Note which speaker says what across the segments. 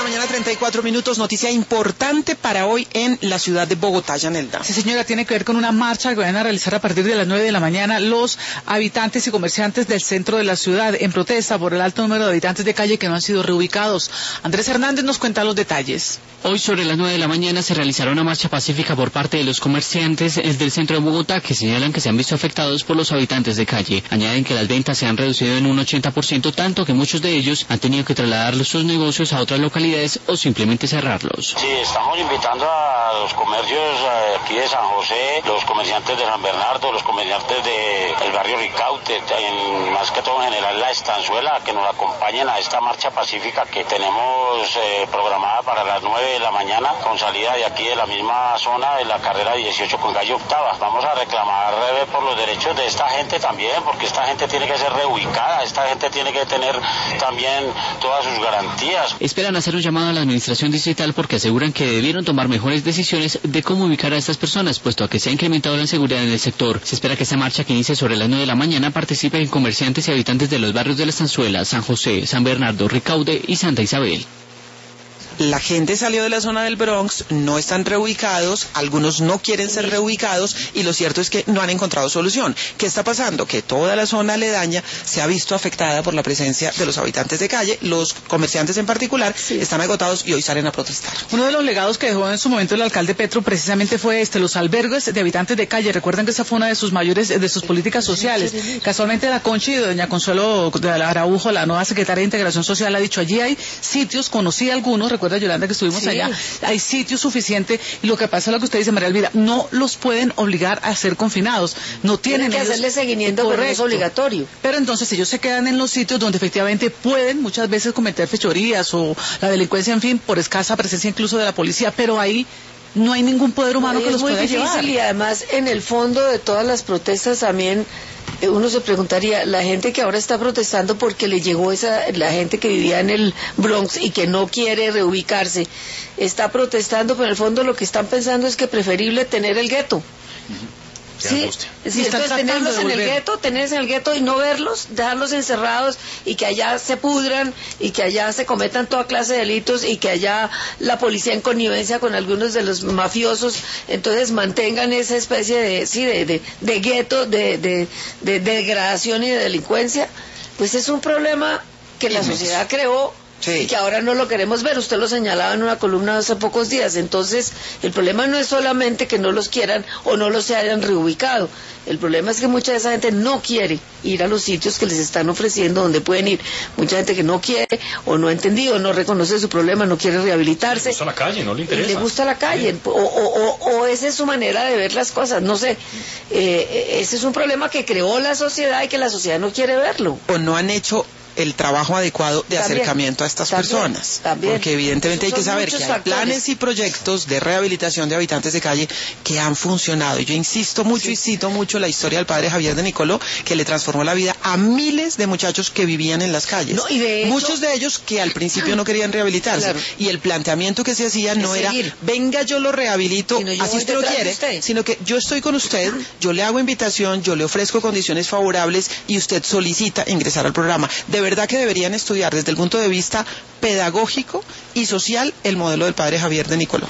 Speaker 1: mañana, 34 minutos. Noticia importante para hoy en la ciudad de Bogotá, Yanelda.
Speaker 2: Sí, señora, tiene que ver con una marcha que van a realizar a partir de las 9 de la mañana los habitantes y comerciantes del centro de la ciudad en protesta por el alto número de habitantes de calle que no han sido reubicados. Andrés Hernández nos cuenta los detalles.
Speaker 3: Hoy sobre las 9 de la mañana se realizará una marcha pacífica por parte de los comerciantes del centro de Bogotá que señalan que se han visto afectados por los habitantes de calle. Añaden que las ventas se han reducido en un 80%, tanto que muchos de ellos han tenido que trasladar sus negocios a otras localidades o simplemente cerrarlos.
Speaker 4: Sí, estamos invitando a los comercios aquí de San José, los comerciantes de San Bernardo, los comerciantes del barrio Ricaute, más que todo en general la Estanzuela, a que nos acompañen a esta marcha pacífica que tenemos programada para las 9 de la mañana, con salida de aquí de la misma zona de la carrera 18 con calle Octava. Vamos a reclamar por los derechos de esta gente también, porque esta gente tiene que ser reubicada, esta gente tiene que tener también todas sus garantías.
Speaker 3: Esperan hacer un llamado a la administración distrital porque aseguran que debieron tomar mejores decisiones de cómo ubicar a estas personas, puesto a que se ha incrementado la inseguridad en el sector. Se espera que esta marcha, que inicie sobre las 9 de la mañana, participen comerciantes y habitantes de los barrios de la Estanzuela, San José, San Bernardo, Ricaute y Santa Isabel.
Speaker 1: La gente salió de la zona del Bronx, no están reubicados, algunos no quieren ser reubicados y lo cierto es que no han encontrado solución. ¿Qué está pasando? Que toda la zona aledaña se ha visto afectada por la presencia de los habitantes de calle, los comerciantes en particular están agotados y hoy salen a protestar.
Speaker 2: Uno de los legados que dejó en su momento el alcalde Petro precisamente fue los albergues de habitantes de calle. Recuerden que esa fue una de sus políticas sociales. Casualmente la Conchi y doña Consuelo de Araujo, la nueva secretaria de Integración Social, ha dicho, allí hay sitios, conocí algunos, recuerda Yolanda que estuvimos allá, hay sitio suficiente y lo que pasa es lo que usted dice, María Elvira, no los pueden obligar a ser confinados, no tienen
Speaker 5: que hacerle seguimiento, pero no es obligatorio.
Speaker 2: Pero entonces ellos se quedan en los sitios donde efectivamente pueden muchas veces cometer fechorías o la delincuencia, en fin, por escasa presencia incluso de la policía, pero ahí no hay ningún poder humano que los pueda llevar.
Speaker 5: Y además en el fondo de todas las protestas también uno se preguntaría, la gente que ahora está protestando porque le llegó la gente que vivía en el Bronx y que no quiere reubicarse, está protestando, pero en el fondo lo que están pensando es que preferible tener el gueto. Sí, entonces tenerlos en el gueto y no verlos, dejarlos encerrados y que allá se pudran y que allá se cometan toda clase de delitos y que allá la policía en connivencia con algunos de los mafiosos entonces mantengan esa especie de gueto, de degradación y de delincuencia. Pues es un problema que la sociedad creó. Sí. Y que ahora no lo queremos ver, usted lo señalaba en una columna hace pocos días. Entonces el problema no es solamente que no los quieran o no los se hayan reubicado, el problema es que mucha de esa gente no quiere ir a los sitios que les están ofreciendo donde pueden ir, mucha gente que no quiere o no ha entendido, no reconoce su problema, no quiere rehabilitarse,
Speaker 6: le gusta la calle, no le interesa,
Speaker 5: le gusta la calle, o esa es su manera de ver las cosas, no sé, ese es un problema que creó la sociedad y que la sociedad no quiere verlo,
Speaker 1: o no han hecho el trabajo adecuado de acercamiento a estas personas. Porque evidentemente hay que saber que hay planes y proyectos de rehabilitación de habitantes de calle que han funcionado. Y yo insisto mucho y cito mucho la historia del padre Javier de Nicoló, que le transformó la vida a miles de muchachos que vivían en las calles. No, y de hecho, muchos de ellos que al principio no querían rehabilitarse. Claro. Y el planteamiento que se hacía no era, venga yo lo rehabilito, así usted lo quiere, sino que yo estoy con usted, yo le hago invitación, yo le ofrezco condiciones favorables y usted solicita ingresar al programa. De verdad que deberían estudiar desde el punto de vista pedagógico y social el modelo del padre Javier de Nicoló.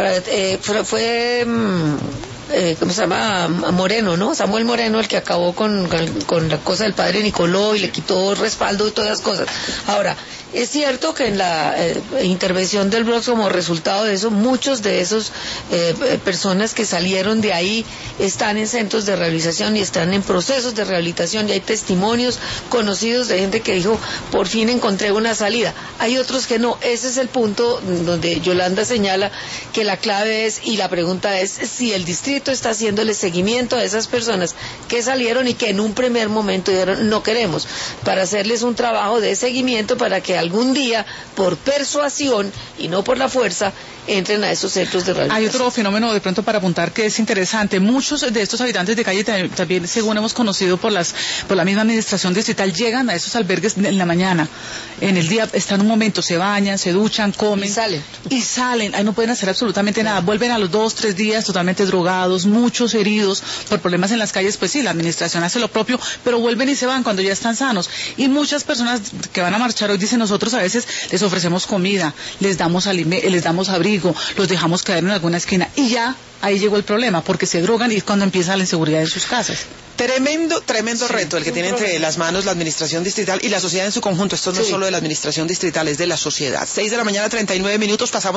Speaker 5: ¿Cómo se llama? Moreno, ¿no? Samuel Moreno, el que acabó con la cosa del padre Nicoló y le quitó respaldo y todas las cosas. Ahora, es cierto que en la intervención del Bronx, como resultado de eso, muchos de esos personas que salieron de ahí están en centros de rehabilitación y están en procesos de rehabilitación y hay testimonios conocidos de gente que dijo, por fin encontré una salida. Hay otros que no. Ese es el punto donde Yolanda señala que la clave es, y la pregunta es, si el distrito está haciéndole seguimiento a esas personas que salieron y que en un primer momento dijeron no queremos, para hacerles un trabajo de seguimiento para que algún día, por persuasión y no por la fuerza, entren a esos centros de rehabilitación.
Speaker 2: Hay otro fenómeno de pronto para apuntar que es interesante. Muchos de estos habitantes de calle también, según hemos conocido por la misma administración distrital, llegan a esos albergues en la mañana. En el día están un momento, se bañan, se duchan, comen y salen. Ahí no pueden hacer absolutamente nada. Vuelven a los 2-3 días totalmente drogados, muchos heridos por problemas en las calles. Pues sí, la administración hace lo propio, pero vuelven y se van cuando ya están sanos. Y muchas personas que van a marchar hoy dicen, nosotros a veces les ofrecemos comida, les damos abrigo, los dejamos caer en alguna esquina y ya ahí llegó el problema, porque se drogan y es cuando empieza la inseguridad en sus casas.
Speaker 1: Tremendo reto el que tiene entre las manos la administración distrital y la sociedad en su conjunto. Esto no es solo de la administración distrital, es de la sociedad. 6 de la mañana, 39 minutos, pasamos